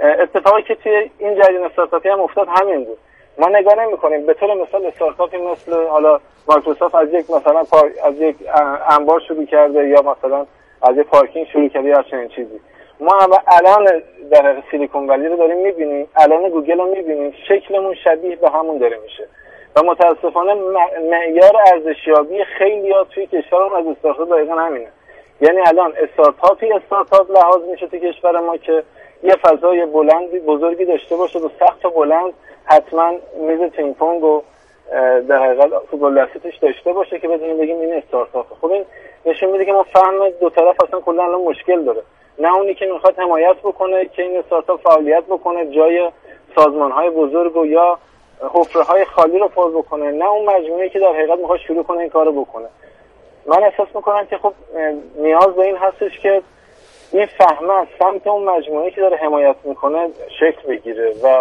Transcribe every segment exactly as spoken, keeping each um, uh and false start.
اتفاقی که توی این جریان استارتاپی هم افتاد همین بود. ما نگاه نمی‌کنیم به طور مثال استارتاپی مثل حالا مایکروسافت از یک مثلا پار... از یک انبار شروع کرده یا مثلا از یک پارکینگ شروع کرده یا چنین چیزی. ما الان در سیلیکون ولی رو داریم می‌بینیم، الان گوگل رو می‌بینیم، شکلمون شبیه به همون داره میشه و متاسفانه معیار ارزشیابی خیلی‌ها توی کشورمون از استارتاپ دقیقاً همینه. یعنی الان استارتاپی استارتاپ لحاظ میشه تو کشور ما که یه فضای بلندی بزرگی داشته باشه و سقف بلند، حتما میز پینگ پونگ و در حقیقت فوتبال دستی توش داشته باشه که بدونیم بگیم این استارتاپه. خب این نشون میده که ما فهم دو طرف اصلا کلا الان مشکل داره. نه اونی که میخواد حمایت بکنه که این استارتاپ فعالیت بکنه جای سازمان‌های بزرگ و یا حفره‌های خالی رو پر بکنه، نه اون مجموعه‌ای که در حقیقت میخواد شروع کنه این کارو بکنه. من احساس میکنم که خب نیاز به این هستش که این فهمه از سمت اون مجموعه‌ای که داره حمایت میکنه شکل بگیره و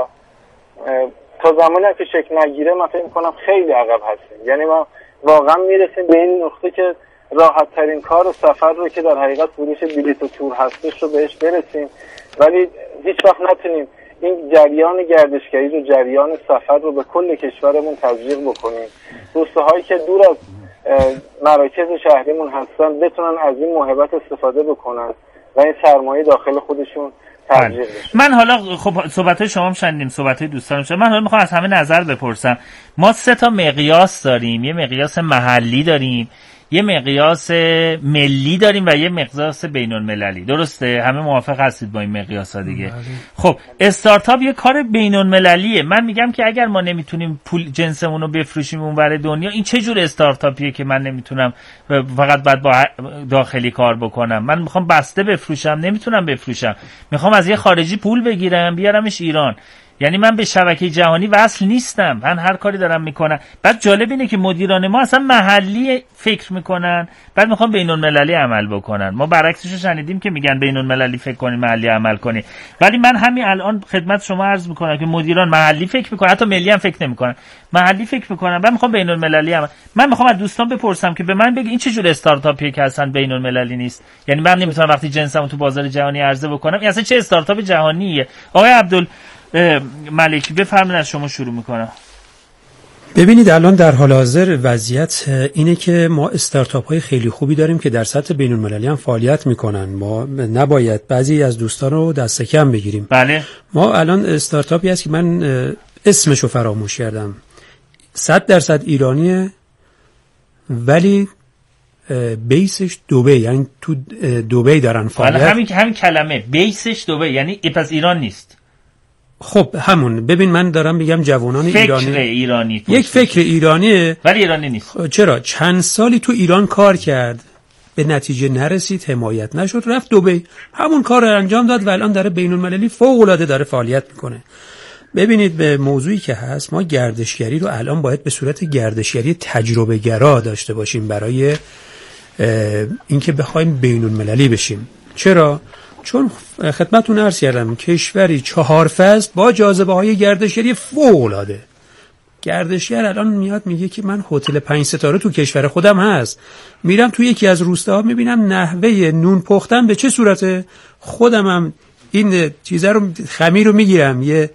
تا زمانی که شکل نگیره من فکر میکنم خیلی عقب هستیم. یعنی ما واقعا میرسیم به این نقطه که راحت ترین کار و سفر رو که در حقیقت فروش بلیط و تور هستش رو بهش برسیم، ولی هیچ وقت نتونیم این جریان گردشگری رو، جریان سفر رو به کل کشورمون تزریق بکنیم. دوستهایی که دور از مراکز شهریمون هستن بتونن از این موهبت استفاده بکنن و این سرمایه داخل خودشون تزریق بشه. من حالا خب صحبت‌های شما هم شنیدیم، صحبت‌های دوستانم شد. من حالا میخوام از همه نظر بپرسم. ما سه تا مقیاس داریم، یه مقیاس محلی داریم، یه مقیاس ملی داریم و یه مقیاس بین‌المللی. درسته؟ همه موافق هستید با این مقیاس‌ها دیگه؟ خب استارتاپ یه کار بین‌المللیه. من میگم که اگر ما نمیتونیم پول جنسمون رو بفروشیم اونور دنیا، این چه جور استارتاپیه که من نمیتونم فقط بعد با داخلی کار بکنم؟ من میخوام بسته بفروشم، نمیتونم بفروشم. میخوام از یه خارجی پول بگیرم بیارمش ایران. یعنی من به شبکه جهانی وصل نیستم، من هر کاری دارم میکنم. بعد جالب اینه که مدیران ما اصلا محلی فکر میکنن، بعد میخوام بین‌المللی عمل بکنن. ما برعکسش رو شنیدیم که میگن بین‌المللی فکر کنین، محلی عمل کنین. ولی من همین الان خدمت شما عرض میکنم که مدیران محلی فکر میکنن، حتی ملی هم فکر نمیکنن، محلی فکر میکنن. بعد میخوام بین‌المللی عمل. من میخوام از دوستان بپرسم که به من بگی این چه جور استارتاپیه که اصلا بین‌المللی نیست؟ یعنی من نمیتونم وقتی جنسمو تو بازار جهانی عرضه بکنم، این اصلا چه استارتاپ جهانیه؟ آقای عبدال ملکی بفرمایید، از شما شروع میکنم. ببینید الان در حال حاضر وضعیت اینه که ما استارتاپ های خیلی خوبی داریم که در سطح بین المللی هم فعالیت میکنن. ما نباید بعضی از دوستان رو دست کم بگیریم. بله. ما الان استارتاپی هست که من اسمشو فراموش کردم، صد درصد ایرانیه ولی بیسش دبی، یعنی تو دبی دارن فعالیت. بله همین همین کلمه بیسش دبی یعنی پس ایران نیست. خب همون، ببین من دارم میگم جوانان فکر ایرانی ایرانی یک فکر ایرانیه ولی ایرانی نیست. خب چرا؟ چند سالی تو ایران کار کرد، به نتیجه نرسید، حمایت نشد، رفت دبی، همون کار رو انجام داد و الان داره بین المللی فوق العاده داره فعالیت میکنه. ببینید به موضوعی که هست، ما گردشگری رو الان باید به صورت گردشگری تجربه گرا داشته باشیم برای اینکه بخوایم بین المللی بشیم. چرا؟ چون خدمتتون عرض کردم کشوری چهار فصل با جاذبه های گردشگری فوق العاده. گردشگر الان میاد میگه که من هتل پنج ستاره تو کشور خودم هست، میرم تو یکی از روستاها میبینم نحوه نون پختن به چه صورته، خودم هم این چیزا رو خمیر رو میگیرم، یه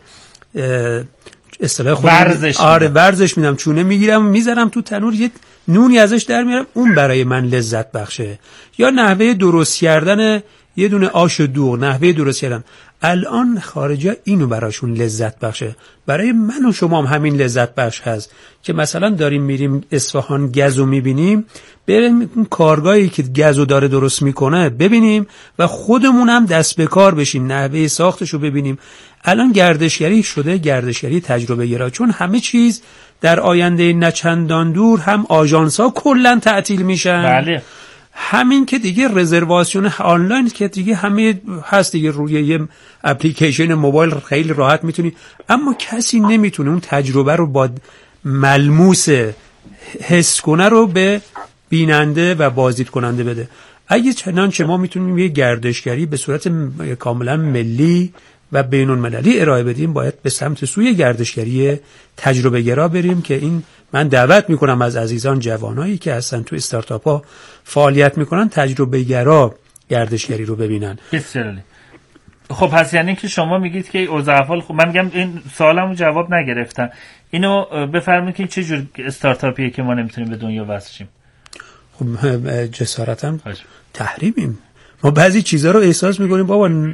اصطلاح خودم ورزش آره ورزش میدم، چونه میگیرم میذارم تو تنور، یه نونی ازش در میارم، اون برای من لذت بخشه. یا نحوه درست کردن یه دونه آش و دوغ، نحوه درست کردن. الان خارجا اینو براشون لذت بخشه، برای من و شما هم همین لذت بخش هست که مثلا داریم میریم اصفهان گزو میبینیم، بریم اون کارگاهی که گزو داره درست میکنه ببینیم و خودمون هم دست به کار بشیم، نحوه ساختشو ببینیم. الان گردشگری شده گردشگری تجربه گرا، چون همه چیز در آینده نچندان دور هم آژانس‌ها کلا تعطیل میشن. بله. همین که دیگه رزرواسیون آنلاین که دیگه همه هست دیگه، روی یه اپلیکیشن موبایل خیلی راحت میتونی، اما کسی نمیتونه اون تجربه رو با ملموس حس کنه رو به بیننده و بازدید کننده بده. اگه چنانچه ما میتونیم یه گردشگری به صورت کاملا ملی و بین المللی ارائه بدیم، باید به سمت سوی گردشگری تجربه گرا بریم که این من دعوت میکنم از عزیزان جوانایی که هستن تو استارتاپ ها فعالیت میکنن تجربه گرا گردشگری رو ببینن. بسیار عالی. خب پس یعنی که شما میگید که اوضاع احوال خب من میگم این سوالمو جواب نگرفتم. اینو بفرمایید که چه جور استارتاپیه که ما نمیتونیم به دنیا وصل شیم؟ خب جسارتاً تحریمیم. ما بعضی چیزا رو احساس میکنیم بابا ن...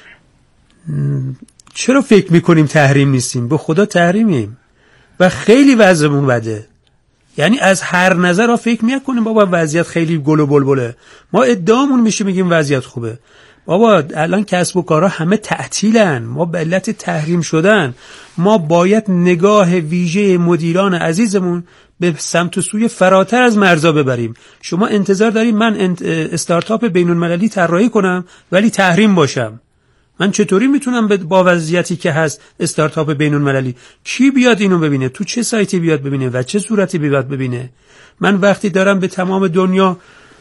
چرا فکر میکنیم تحریم نیستیم؟ به خدا تحریمیم و خیلی وضعمون بده. یعنی از هر نظر ها فکر میکنیم بابا وضعیت خیلی گل و بلبله. ما ادعامون میشه میگیم وضعیت خوبه. بابا الان کسب و کارها همه تعطیلن، ما به علت تحریم شدن. ما باید نگاه ویژه مدیران عزیزمون به سمت و سوی فراتر از مرزا ببریم. شما انتظار دارید من استارتاپ بین‌المللی طراحی کنم ولی تحریم باشم؟ من چطوری میتونم با وضعیتی که هست استارتاپ بین‌المللی؟ کی بیاد اینو ببینه؟ تو چه سایتی بیاد ببینه و چه صورتی بیاد ببینه؟ من وقتی دارم به تمام دنیا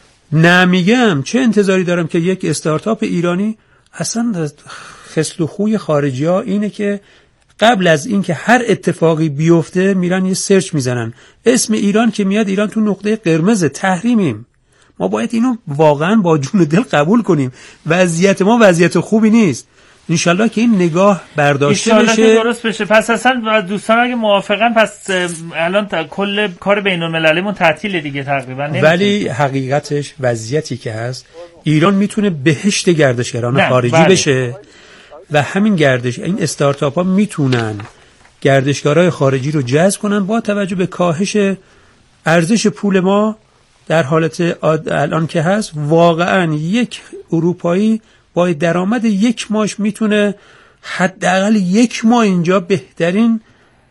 نمیگم چه انتظاری دارم که یک استارتاپ ایرانی؟ اصلا خصل و خوی خارجی ها اینه که قبل از اینکه هر اتفاقی بیفته میرن یه سرچ میزنن، اسم ایران که میاد ایران تو نقطه قرمز، تحریمیم. ما باید اینو واقعا با جون و دل قبول کنیم. وضعیت ما وضعیت خوبی نیست. انشالله که این نگاه برداشته بشه، که درست بشه. پس اصلا دوستان اگه موافقن پس الان کل کار بین المللیمون تعطیل دیگه تقریبا. ولی حقیقتش وضعیتی که هست ایران میتونه بهشت گردشگران خارجی بله. بشه و همین گردش این استارتاپ ها میتونن گردشگرای خارجی رو جذب کنن با توجه به کاهش ارزش پول ما. در حالت الان که هست واقعا یک اروپایی با درآمد یک ماش میتونه حداقل یک ماه اینجا بهترین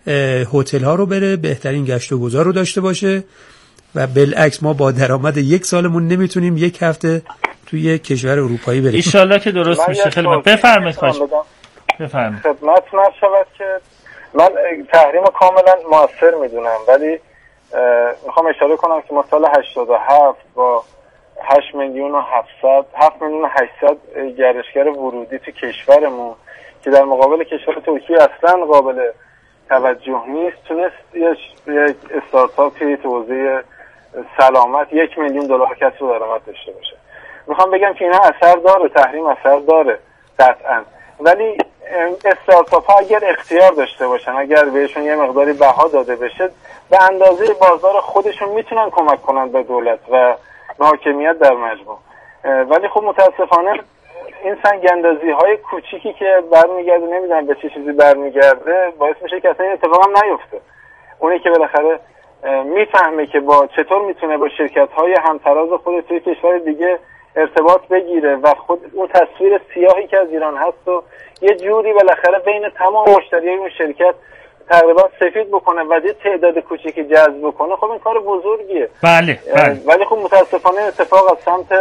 هتل ها رو بره، بهترین گشت و گذار رو داشته باشه و بالعکس ما با درآمد یک سالمون نمیتونیم یک هفته توی یک کشور اروپایی بریم. ان شاءالله که درست میشه. خیلی بفرمایید. خواهش بفرمایید. خدمت من شود که من تحریم کاملا موثر میدونم، ولی میخوام اشاره کنم که ما سال هشتاد و هفت با هشت میلیون و هفتصد هفت میلیون و هشتصد گردشگر ورودی تو کشورمون که در مقابل کشور ترکیه اصلا قابل توجه نیست، تونست یک استارتاپی تو حوزه سلامت یک میلیون دلار کسب درآمد داشته باشه. میخوام بگم که اینا اثر داره، تحریم اثر داره قطعا، ولی استارتاپ ها اگر اختیار داشته باشن، اگر بهشون یه مقداری بها داده بشه، به اندازه بازار خودشون میتونن کمک کنن به دولت و حاکمیت در مجموع. ولی خب متاسفانه این سنگ‌اندازی های کوچیکی که برمیگرده نمیدونم به چه چیزی برمیگرده باعث میشه که اصلا این اتفاق هم نیفته. اونی که بالاخره میفهمه که با چطور میتونه با شرکت های همتراز خود توی کشور دیگه ارتباط بگیره و خود اون تصویر سیاهی که از ایران هست و یه جوری بالاخره بین تمام مشتریای اون شرکت تقریبا سفید بکنه و یه تعداد کوچیکی جذب بکنه، خب این کار بزرگیه. بله بله. ولی خب متاسفانه اتفاق از سمت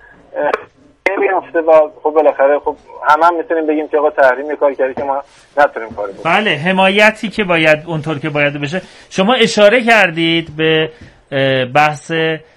نمیفته و خب بالاخره خب همه هم میتونیم بگیم که آقا تحریم یه کار کردی که ما نتونیم کاری بکنیم. بله، حمایتی که باید اونطور که باید بشه. شما اشاره کردید به بحث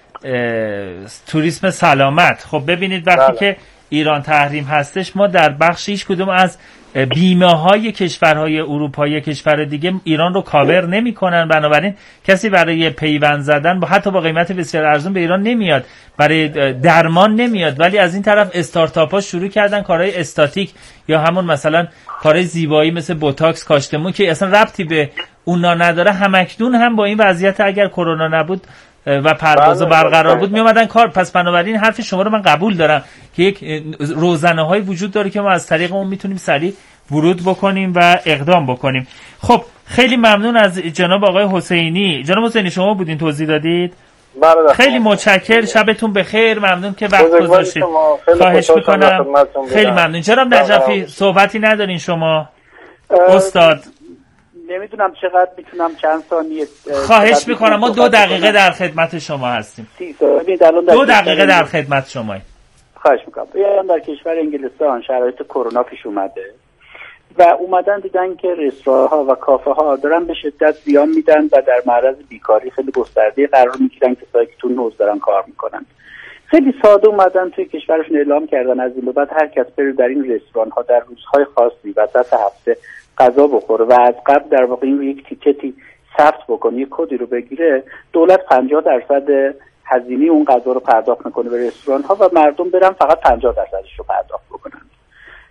توریسم سلامت. خب ببینید وقتی بله. که ایران تحریم هستش، ما در بخش هیچ کدوم از بیمه های کشورهای اروپایی کشور دیگه ایران رو کاور نمی کنن، بنابراین کسی برای پیوند زدن با حتی با قیمت بسیار ارزون به ایران نمیاد، برای درمان نمیاد. ولی از این طرف استارتاپ ها شروع کردن کارهای استاتیک یا همون مثلا کارهای زیبایی مثل بوتاکس، کاشت مو که اصلا ربطی به اونا نداره، همکنون هم با این وضعیت اگر کرونا نبود و پرواز برقرار بود می اومدن کار. پس بنابراین حرف شما رو من قبول دارم که یک روزنه های وجود داره که ما از طریق اون میتونیم سریع ورود بکنیم و اقدام بکنیم. خب خیلی ممنون از جناب آقای حسینی. جناب حسینی شما بودین توضیح دادید. خیلی متشکر، شبتون بخیر، ممنون که وقت گذاشتید. خواهش میکنم. خیلی ممنون. جناب نجفی صحبتی ندارین شما استاد؟ نمیدونم چقدر میتونم چند ثانیه. خواهش میکنم، ما دو دقیقه در خدمت شما هستیم. دو دقیقه در خدمت شماییم. خواهش میکنم. بیان در کشور انگلستان شرایط کرونا پیش اومده و اومدن دیدن که رستوران‌ها و کافه ها دارن به شدت زیان میدن و در معرض بیکاری خیلی گسترده قرار میگیرن، کسایی که تو حوزه دارن کار میکنن. خیلی ساده اومدن توی کشورشون اعلام کردن از این به بعد هر کس بره در این رستوران‌ها در روزهای خاصی وسط هفته غذا بخوره و از قبل در واقع این یک تیکتی ثبت بکنه، یک کدی رو بگیره، دولت پنجاه درصد هزینه اون غذا رو پرداخت میکنه به رستوران ها و مردم برن فقط پنجاه درصدش رو پرداخت بکنن.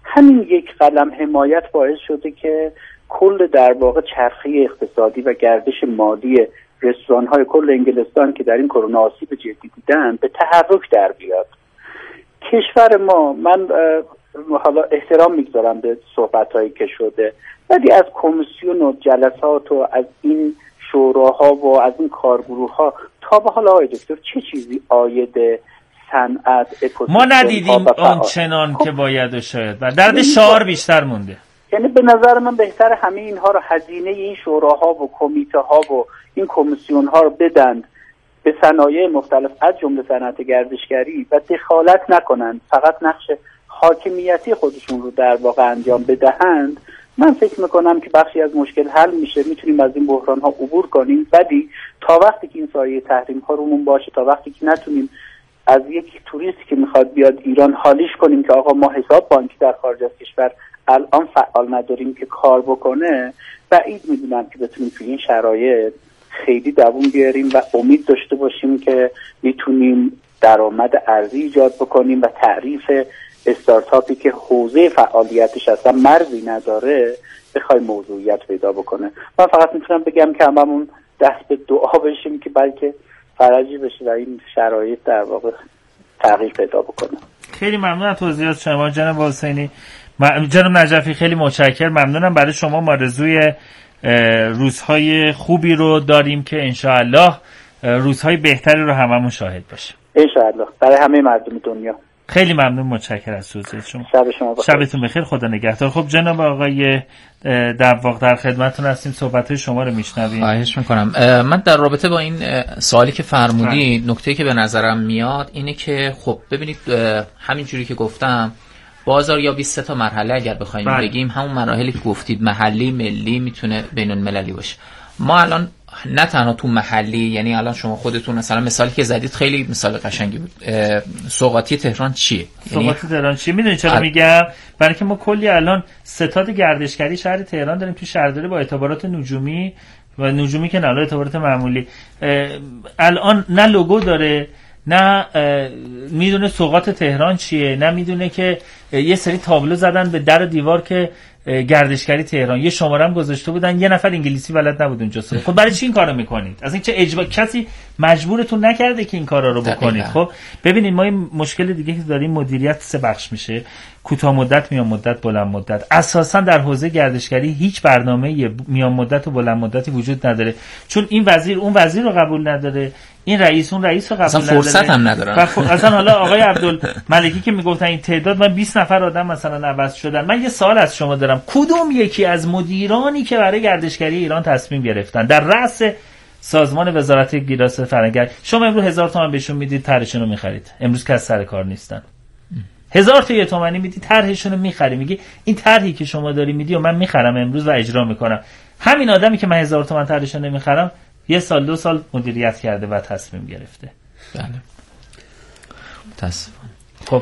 همین یک قلم حمایت باعث شده که کل در واقع چرخه اقتصادی و گردش مالی رستوران‌های کل انگلستان که در این کرونا آسیب جدی دیدن به تحرک در بیاد. کشور ما، من حالا احترام میگذارم به صحبت‌هایی که شده، ولی از کمیسیون و جلسات و از این شوراها و از این کارگروه‌ها تا به حال آقای دکتر چه چیزی عاید صنعت اکوسیستم ما ندیدیم اون چنان خب که باید و شاید و درد شعار بیشتر مونده. یعنی به نظر من بهتر همه اینها رو هزینه این شوراها و کمیته ها و این کمیسیون ها رو بدن به صنایع مختلف از جمله صنعت گردشگری و دخالت نکنند، فقط نقش حاکمیتی خودشون رو در واقع انجام بدهند. من فکر میکنم که بخشی از مشکل حل میشه، میتونیم از این بحران ها عبور کنیم. ولی تا وقتی که این سایه تحریم ها رومون باشه، تا وقتی که نتونیم از یک توریستی که میخواد بیاد ایران حالیش کنیم که آقا ما حساب بانکی در خارج از کشور الان فعال نداریم که کار بکنه، بعید میدونم که بتونیم توی این شرایط خیلی دووم بیاریم و امید داشته باشیم که میتونیم درآمد ارزی ایجاد بکنیم و تعریف استارتاپی که حوزه فعالیتش اصلا مرزی نداره بخوای موضوعیت پیدا بکنه. من فقط میتونم بگم که هممون دست به دعا بشیم که بلکه فرجی بشه و این شرایط در واقع تغییر پیدا بکنه. خیلی ممنون از توضیحات شما جناب حسینی. جناب نجفی خیلی متشکرم، ممنونم. برای شما آرزوی روزهای خوبی رو داریم که انشاءالله روزهای بهتری رو هممون شاهد باشیم انشاءالله برای همه مردم دنیا. خیلی ممنون، متشکرم از توضیحات شما. شب شما بخیر. شبتون بخیر، خدا نگهدار. خب جناب آقای دواق در خدمتتون هستیم، صحبت‌های شما رو میشنویم. خواهش میکنم. من در رابطه با این سوالی که فرمودید نکته‌ای که به نظرم میاد اینه که خب ببینید همینجوری که گفتم بازار یا بیست تا مرحله اگر بخوایم بله. بگیم همون مراحلی که گفتید محلی، ملی، میتونه بین المللی باشه. ما الان نه تنها تو محلی، یعنی الان شما خودتون مثلا مثالی که زدید خیلی مثال قشنگی بود. سوغاتی تهران چیه؟ سوغاتی یعنی تهران چیه؟ میدونید چرا میگم؟ برای که ما کلی الان ستاد گردشگری شهر تهران داریم، تو شهرداری با اعتبارات نجومی و نجومی که نه اعتبارات معمولی. الان نه لوگو داره، نه میدونه سوغات تهران چیه، نه میدونه که یه سری تابلو زدن به در و دیوار که گردشگری تهران، یه شماره هم گذاشته بودن، یه نفر انگلیسی بلد نبود اونجا. خب برای چی این کارو میکنید؟ از این چه اجبار، کسی مجبورتون نکرده که این کارا رو بکنید. خب ببینید ما این مشکل دیگه که داریم مدیریت سه بخش میشه، کوتاه مدت، میان مدت، بلند مدت. اساسا در حوزه گردشگری هیچ برنامه میان مدت و بلند مدتی وجود نداره، چون این وزیر اون وزیر رو قبول نداره، این رئیس اون رئیس رو قبول نداره، فرصت هم ندارن. اصلا حالا آقای عبدالملکی که میگفتن این تعداد من بیست نفر آدم مثلا عوض شدن. من یه سوال از شما دارم، کدوم یکی از مدیرانی که برای گردشگری ایران تصمیم گرفتن در رأس سازمان وزارت گیراس فرهنگ، شما امروز هزار تومان بهشون میدید طرحشون رو میخرید، امروز که از سر کار نیستن، هزار تا یه تومانی میدی طرحشون رو میخری، میگی این طرحی که شما داری میدی و من میخرم امروز و اجرا میکنم. همین آدمی که من هزار تومان طرحشون نمیخرم یه سال دو سال مدیریت کرده و تصمیم گرفته. بله متاسفم. خب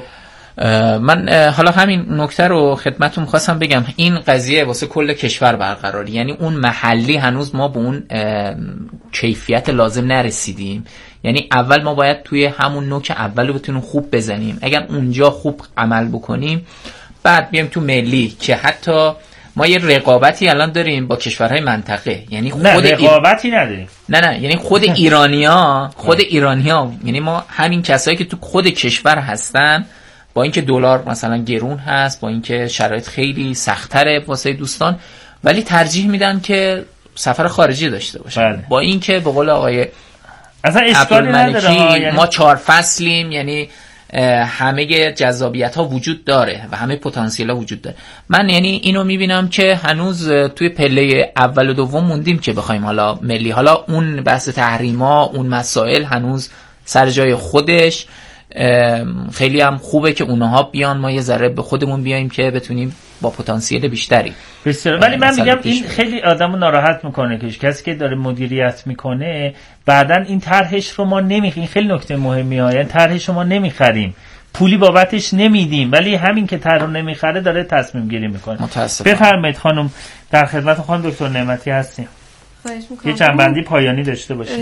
من حالا همین نکته رو خدمتتون خواستم بگم، این قضیه واسه کل کشور برقراری، یعنی اون محلی هنوز ما به اون کیفیت لازم نرسیدیم. یعنی اول ما باید توی همون نوک اول رو بتونیم خوب بزنیم، اگر اونجا خوب عمل بکنیم بعد بیایم تو ملی که حتی ما یه رقابتی الان داریم با کشورهای منطقه، یعنی خود نه رقابتی ایر... نداریم نه نه یعنی خود ایرانی‌ها خود ایرانی‌ها یعنی ما همین کسایی که تو خود کشور هستن، با اینکه دلار مثلا گرون هست، با اینکه شرایط خیلی سخت‌تره واسه دوستان، ولی ترجیح میدن که سفر خارجی داشته باشن. بله. با اینکه به قول آقای اصلا اشکالی نداره، یعنی ما چهار فصلیم، یعنی همه جذابیت ها وجود داره و همه پتانسیل ها وجود داره. من یعنی اینو میبینم که هنوز توی پله اول و دوم موندیم که بخوایم حالا ملی، حالا اون بحث تحریما، اون مسائل هنوز سر جای خودش، خیلی هم خوبه که اونها بیان، ما یه ذره به خودمون بیایم که بتونیم با پتانسیل بیشتری. بسیار. ولی من میگم این خیلی آدمو ناراحت میکنه که کسی که داره مدیریت میکنه بعدن این طرحش رو ما نمیخریم. خیلی نکته مهمی ها، یعنی طرحش رو ما نمیخریم، پولی بابتش نمیدیم، ولی همین که طرح رو نمیخره داره تصمیم گیری میکنه. متاسفم. بفرمایید خانم، در خدمت خانم دکتر نعمتی هستیم. خواهش میکنم. یه جنبندی پایانی داشته باشیم.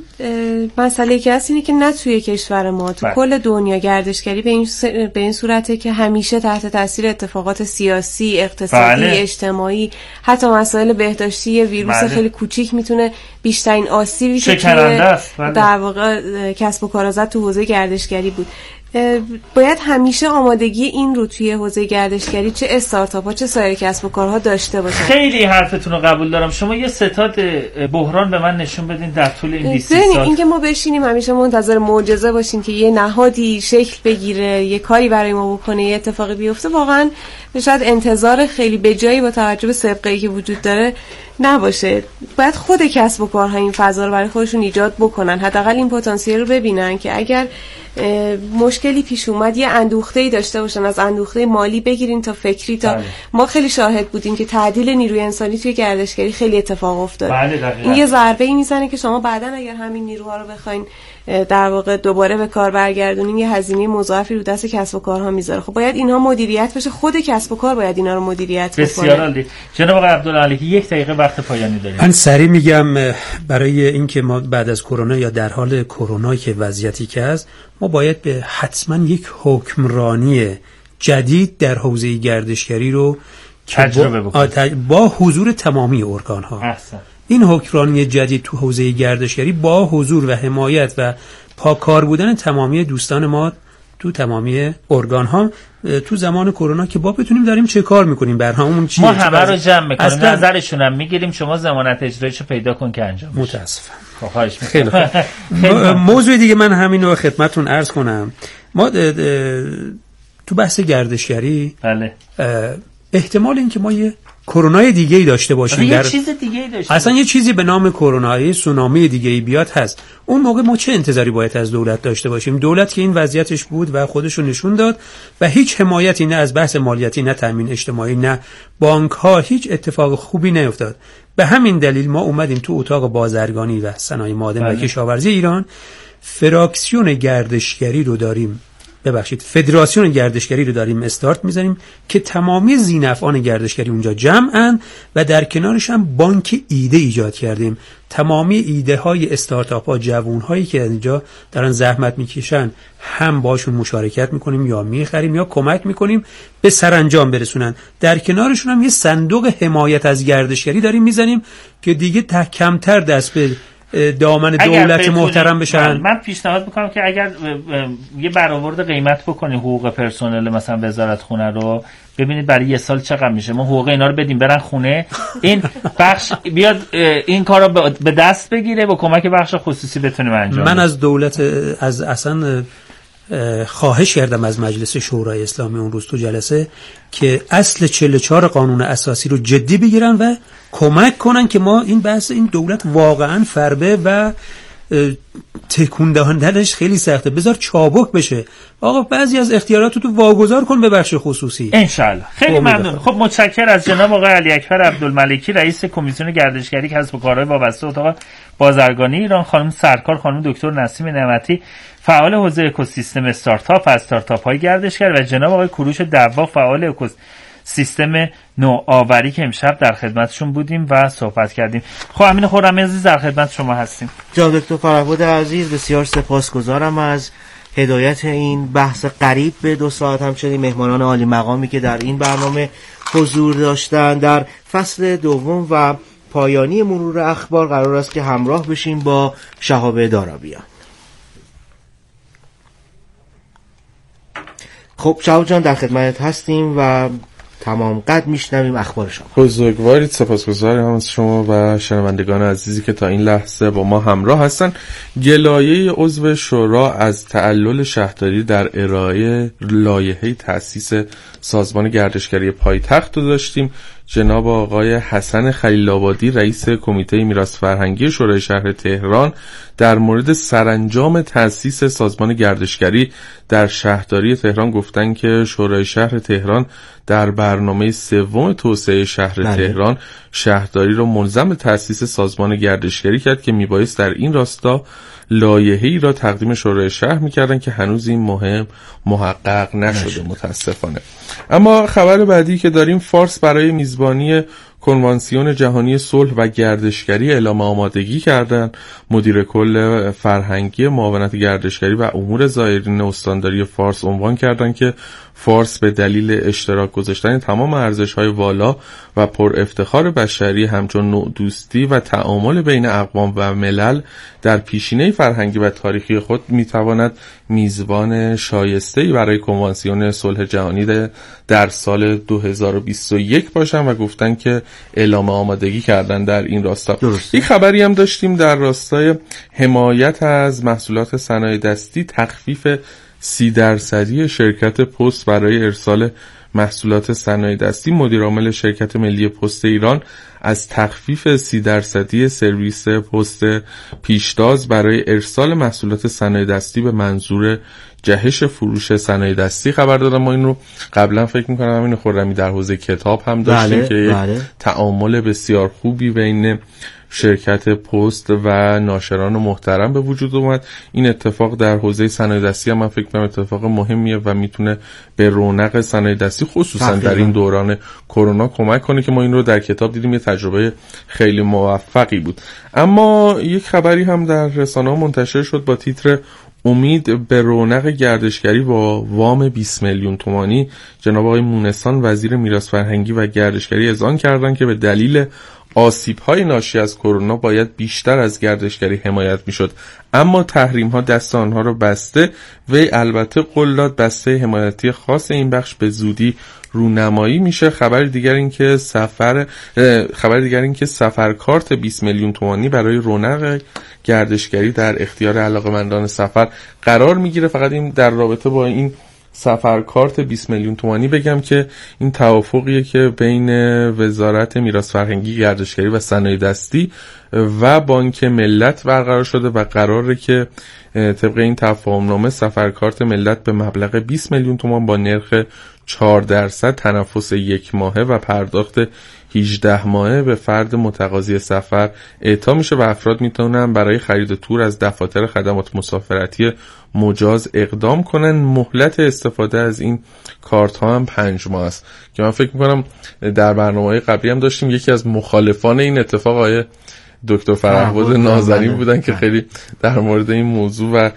مسئله که هست اینه که نه توی کشور ما، تو کل دنیا گردشگری به این س... به این صورته که همیشه تحت تاثیر اتفاقات سیاسی، اقتصادی، بله. اجتماعی، حتی مسائل بهداشتی، یه ویروس بله. خیلی کوچیک میتونه بیشترین آسیبی که بله. در واقع کسب و کار زد تو حوزه گردشگری بود. باید همیشه آمادگی این رو توی حوزه گردشگری، چه استارتاپ ها چه سایر کسب و کارها داشته باشن. خیلی حرفتون رو قبول دارم. شما یه ستاد بحران به من نشون بدین در طول این بیست سال. این که ما بشینیم همیشه منتظر معجزه باشیم که یه نهادی شکل بگیره، یه کاری برای ما بکنه، یه اتفاقی بیفته، واقعا شاید انتظار خیلی بجایی با توجه به سابقه‌ای که وجود داره نباشه. باید خود کسب و کارها این فضا رو برای خودشون ایجاد بکنن، حداقل این پتانسیل رو ببینن که اگر مشکلی پیش اومد یه اندوخته‌ای داشته باشن، از اندوخته مالی بگیرین تا فکری تا بله. ما خیلی شاهد بودیم که تعدیل نیروی انسانی توی گردشگری خیلی اتفاق افتاد. بله این یه ضربه‌ای میزنه که شما بعداً اگر همین نیروها رو بخواین در واقع دوباره به کار برگردونین یه هزینه مضاعفی رو دست کسب و کارها میذاره. خب باید اینها مدیریت بشه، خود کسب و کار باید اینا رو مدیریت کنه. بسیار عالی. جناب آقای عبدالعالی یک دقیقه وقت پایانی داریم. من سریع میگم برای اینکه ما بعد از کرونا یا در حال کرونا که وضعیتی که هست، ما باید به حتما یک حکمرانی جدید در حوزه گردشگری رو تجربه بکنیم با حضور تمامی ارگان ها. احسن. این حکمرانی جدید تو حوزه گردشگری با حضور و حمایت و پاکار بودن تمامی دوستان ما تو تمامی ارگان ها تو زمان کرونا که با بتونیم داریم چه کار میکنیم، برنامه‌مون چیه، ما همه رو جمع میکنیم، اصلا... نظرشون هم میگیریم، شما ضمانت اجرایشو پیدا کن که انجام بشه. متاسفم. خواهش میکنم. موضوع دیگه من همین رو خدمتتون عرض کنم. ما تو بحث گردشگری بله احتمال این که ما یه کرونای دیگه ای داشته باشیم، یه در... چیز دیگه ای داشته اصلا یه چیزی به نام کرونای سونامی دیگه ای بیاد هست، اون موقع ما چه انتظاری باید از دولت داشته باشیم؟ دولت که این وضعیتش بود و خودش رو نشون داد و هیچ حمایتی نه از بحث مالیاتی نه تامین اجتماعی نه بانک ها، هیچ اتفاق خوبی نیفتاد. به همین دلیل ما اومدیم تو اتاق بازرگانی و صنایع معدن و کشاورزی ایران فراکسیون گردشگری رو داریم ببخشید فدراسیون گردشگری رو داریم استارت میزنیم که تمامی ذی‌نفعان گردشگری اونجا جمعن و در کنارش هم بانک ایده ایجاد کردیم. تمامی ایده های استارتاپ ها، جوون هایی که اینجا دارن زحمت میکشن هم باشون مشارکت میکنیم یا میخریم یا کمک میکنیم به سرانجام برسونن. در کنارشون هم یه صندوق حمایت از گردشگری داریم میزنیم که دیگه کمتر دست به دامن دولت محترم بشن. من پیشنهاد میکنم که اگر یه برآورد قیمت بکنی حقوق پرسنل مثلا وزارت خونه رو، ببینید برای یه سال چقدر میشه، ما حقوق اینا رو بدیم برن خونه، این بخش بیاد این کارو به دست بگیره با کمک بخش خصوصی بتونیم انجام من از دولت از اصلا خواهش کردم از مجلس شورای اسلامی اون روز تو جلسه که اصل چهل و چهار قانون اساسی رو جدی بگیرن و کمک کنن که ما این بحث این دولت واقعا فربه و تکون دهندنش خیلی سخته، بذار چابک بشه. آقا بعضی از اختیارات رو تو واگذار کن به بخش خصوصی ان شاء الله. خیلی ممنون. خب متشکرم از جناب آقای علی اکبر عبدالملکی، رئیس کمیسیون گردشگری کسب و کارهای وابسته اتاق بازرگانی ایران، خانم سرکار خانم دکتر نسیم نعمتی فعال حوزه اکوسیستم استارتاپ و استارتاپ های گردشگری و جناب آقای کوروش دوا فعال اکوسیستم نوآوری که امشب در خدمتشون بودیم و صحبت کردیم. خب امین خرمی عزیز در خدمت شما هستیم. جناب دکتر فرهاد عزیز بسیار سپاسگزارم از هدایت این بحث قریب به دو ساعت، همچنین مهمانان عالی مقامی که در این برنامه حضور داشتن. در فصل دوم و پایانی مرور اخبار قرار است که همراه بشیم با شهاب دارابیان. خب شهاب جان در خدمت هستیم و تمام قد میشنویم اخبار شما. بزرگوارید، سپاسگزارم از شما و شنوندگان عزیزی که تا این لحظه با ما همراه هستن. گلایه عضو شورا از تعلل شهرداری در ارائه لایحه تأسیس سازمان گردشگری پایتخت رو داشتیم. جناب آقای حسن خلیل‌آبادی رئیس کمیته میراث فرهنگی شورای شهر تهران در مورد سرانجام تأسیس سازمان گردشگری در شهرداری تهران گفتن که شورای شهر تهران در برنامه سوم توسعه شهر بله. تهران شهرداری را ملزم به تأسیس سازمان گردشگری کرد که میبایست در این راستا لایحه‌ای را تقدیم شورای شهر میکردن که هنوز این مهم محقق نشده متاسفانه. اما خبر بعدی که داریم، فارس برای میزبانی کنوانسیون جهانی صلح و گردشگری اعلام آمادگی کردند. مدیر کل فرهنگی معاونت گردشگری و امور زائرین استانداری فارس عنوان کردند که فارس به دلیل اشتراک گذاشتن تمام ارزش‌های والا و پر افتخار بشری همچون نوع دوستی و تعامل بین اقوام و ملل در پیشینه فرهنگی و تاریخی خود میتواند میزبان شایسته‌ای برای کنوانسیون صلح جهانی در سال دو هزار و بیست و یک باشند و گفتن که اعلام آمادگی کردن در این راستا. درست. یک خبری هم داشتیم در راستای حمایت از محصولات صنایع دستی، تخفیف سی درصدی شرکت پست برای ارسال محصولات صنایع دستی. مدیر عامل شرکت ملی پست ایران از تخفیف سی درصدی سرویس پست پیشتاز برای ارسال محصولات صنایع دستی به منظور جهش فروش صنایع دستی خبر دادم. ما این رو قبلا فکر می‌کنم همین خرمی در حوزه کتاب هم داشتیم بله، که بله. تعامل بسیار خوبی بین شرکت پست و ناشران محترم به وجود اومد. این اتفاق در حوزه صنایع دستی هم من فکر کنم اتفاق مهمیه و میتونه به رونق صنایع دستی خصوصا در این دوران کرونا کمک کنه که ما این رو در کتاب دیدیم، یه تجربه خیلی موفقی بود. اما یک خبری هم در رسانه‌ها منتشر شد با تیتر امید به رونق گردشگری با وام بیست میلیون تومانی. جناب آقای مونسان وزیر میراث فرهنگی و گردشگری اذعان کردند که به دلیل آسیب‌های ناشی از کرونا باید بیشتر از گردشگری حمایت می‌شد، اما تحریم‌ها دست آنها را بسته. وی البته قول داد بسته حمایتی خاص این بخش به زودی رونمایی میشه. خبر دیگر این که سفر خبر دیگر این که سفر کارت بیست میلیون تومانی برای رونق گردشگری در اختیار علاقه‌مندان سفر قرار میگیره. فقط این در رابطه با این سفر کارت بیست میلیون تومانی بگم که این توافقیه که بین وزارت میراث فرهنگی، گردشگری و صنایع دستی و بانک ملت برقرار شده و قراره که طبق این تفاهمنامه سفر کارت ملت به مبلغ بیست میلیون تومان با نرخ چهار درصد تنفس یک ماهه و پرداخت هجده ماهه به فرد متقاضی سفر اعطا میشه و افراد میتونن برای خرید تور از دفاتر خدمات مسافرتی مجاز اقدام کنن. مهلت استفاده از این کارت ها هم پنج ماه است که من فکر میکنم در برنامه‌های قبلی هم داشتیم. یکی از مخالفان این اتفاق آقای دکتر فرهاد نازنین بودن که خیلی در مورد این موضوع و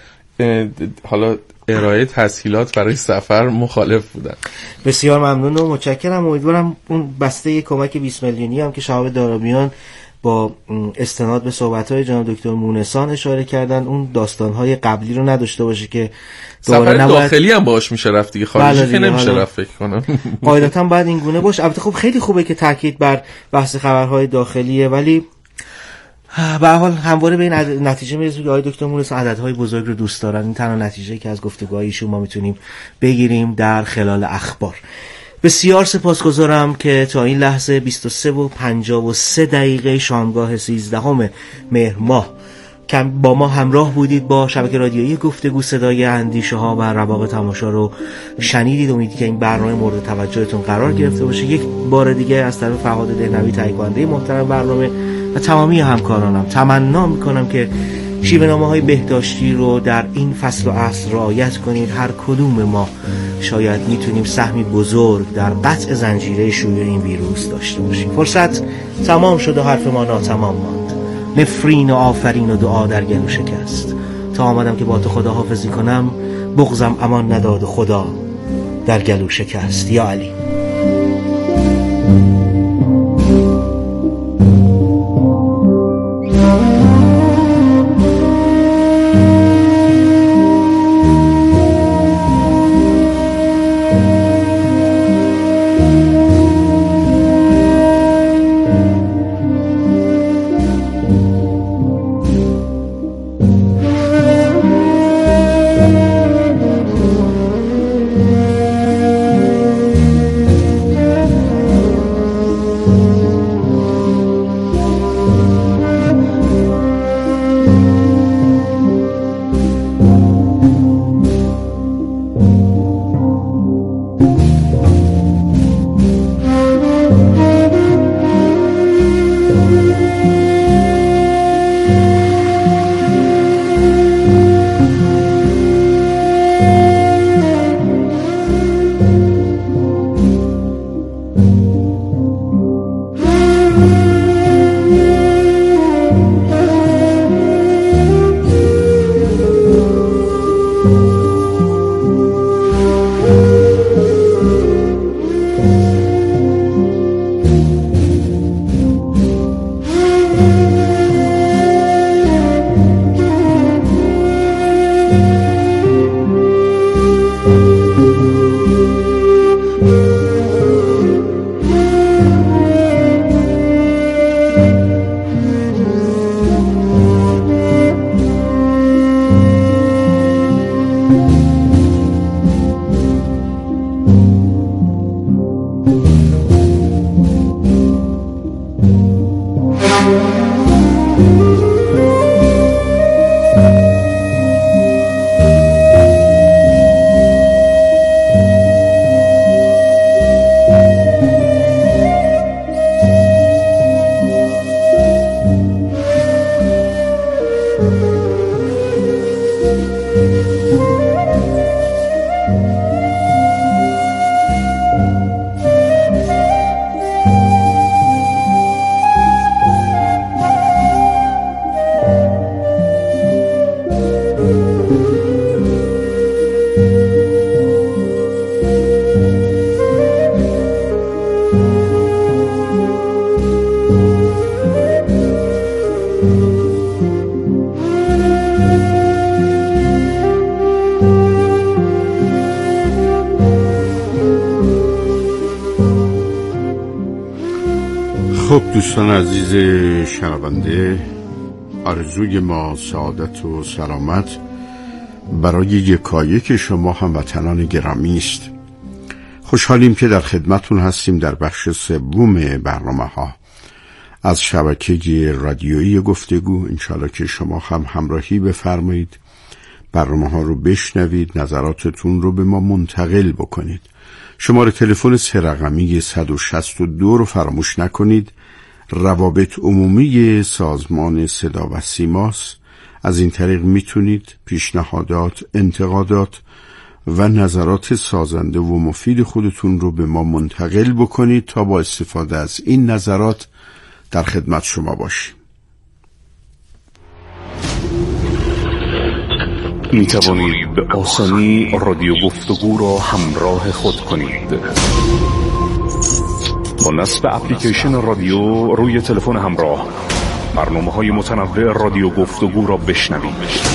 حالا ارائه تسهیلات برای سفر مخالف بودن. بسیار ممنون و متشکرم. امیدوارم اون بسته کمک بیست میلیونی هم که شهاب دارابیان با استناد به صحبت‌های جناب دکتر مونسان اشاره کردن اون داستان‌های قبلی رو نداشته باشه که سفر داخلی هم باش میشه رفت دیگه، خارجی که نمیشه رفت فکر کنم. قاعدتاً باید این گونه باشه. البته خب خیلی خوبه که تاکید بر بحث خبرهای داخلیه، ولی به هر حال همواره به این نتیجه میرسیم که آقای دکتر مونس عددهای بزرگ رو دوست دارن. این تنها نتیجه که از گفتگوهای ایشون ما میتونیم بگیریم در خلال اخبار. بسیار سپاسگزارم که تا این لحظه بیست و سه و پنجاه و سه دقیقه شامگاه سیزدهم مهر ماه با ما همراه بودید. با شبکه رادیویی گفتگو صدای اندیشه ها و رواق تماشا رو شنیدید. امیدی که این برنامه مورد توجهتون قرار گرفته باشه. یک بار دیگه از طرف فرهاد دهنوی تهیه کننده محترم برنامه و تمامی همکارانم تمنا میکنم که شیوه‌نامه های بهداشتی رو در این فصل و عصر رعایت کنید. هر کدوم ما شاید میتونیم سهمی بزرگ در قطع زنجیره شیوع این ویروس داشته باشیم. فرصت تمام شد و حرف ما ناتمام ماند. نفرین و آفرین و دعا در گلو شکست. تا آمدم که با تو خدا حافظی کنم، بغضم امان نداد و خدا در گلو شکست. یا علی. خب دوستان عزیز شنونده، آرزوی ما سعادت و سلامت برای یکایک شما هموطنان گرامی است. خوشحالیم که در خدمتون هستیم در بخش سوم برنامه ها از شبکه رادیویی گفتگو. انشالله که شما هم همراهی بفرمایید، برنامه ها رو بشنوید، نظراتتون رو به ما منتقل بکنید. شماره تلفن سه رقمی صد و شصت و دو رو فراموش نکنید. روابط عمومی سازمان صدا و سیماست. از این طریق میتونید پیشنهادات، انتقادات و نظرات سازنده و مفید خودتون رو به ما منتقل بکنید تا با استفاده از این نظرات در خدمت شما باشیم. می توانید به آسانی رادیو گفتگو را همراه خود کنید. با نصب اپلیکیشن رادیو روی تلفن همراه برنامه‌های متنوع رادیو گفتگو را بشنوید.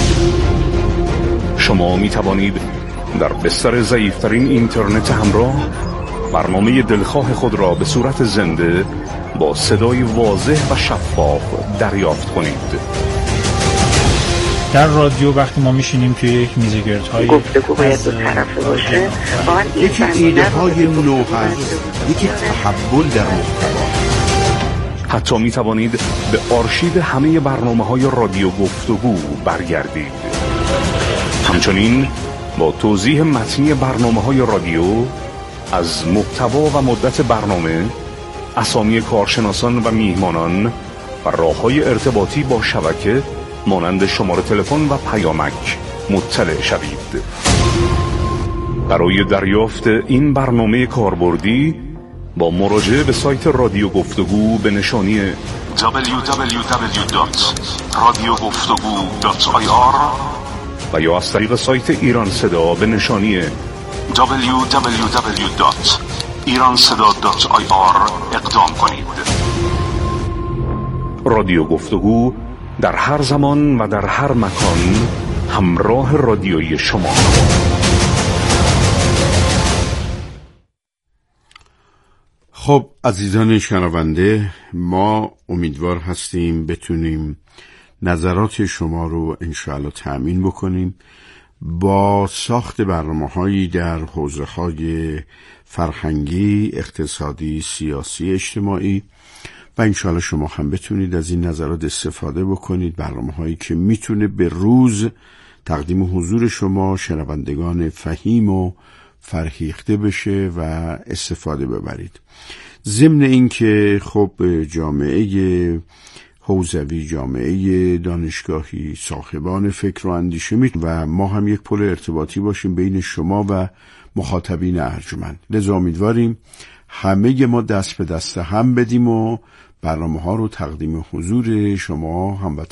شما می توانید در بستر ضعیف‌ترین اینترنت همراه برنامه دلخواه خود را به صورت زنده با صدای واضح و شفاف دریافت کنید. در رادیو وقتی ما میشینیم که یک میز گردهای گفتگو باید دو طرفه باشه، یکی ایده های نو هست، یکی تحول در محتوا. حتی می توانید به آرشیو همه برنامه‌های رادیو گفتگو برگردید. همچنین با توضیح متنی برنامه‌های رادیو از محتوا و مدت برنامه، اسامی کارشناسان و میهمانان و راه‌های ارتباطی با شبکه مانند شماره تلفن و پیامک مطلع شوید. برای دریافت این برنامه کاربردی با مراجعه به سایت رادیو گفتگو به نشانی دبلیو دبلیو دبلیو دات رادیو گفتگو دات آی آر و یا از طریق سایت ایران صدا به نشانی دبلیو دبلیو دبلیو دات ایران صدا دات آی آر اقدام کنید. رادیو گفتگو در هر زمان و در هر مکان همراه رادیویی شما. خب عزیزان شنونده، ما امیدوار هستیم بتونیم نظرات شما رو انشاءالله تأمین بکنیم با ساخت برنامه‌هایی در حوزه‌های فرهنگی، اقتصادی، سیاسی، اجتماعی و انشاءالله شما هم بتونید از این نظرات استفاده بکنید. برنامه‌هایی که میتونه به روز تقدیم حضور شما شنوندگان فهیم و فرهیخته بشه و استفاده ببرید. ضمن این که خب جامعه حوزوی، جامعه دانشگاهی، صاحبان فکر و اندیشه می و ما هم یک پل ارتباطی باشیم بین شما و مخاطبین ارجمند. لذا امیدواریم همه ما دست به دست هم بدیم و برنامه ها رو تقدیم حضور شما هموطنان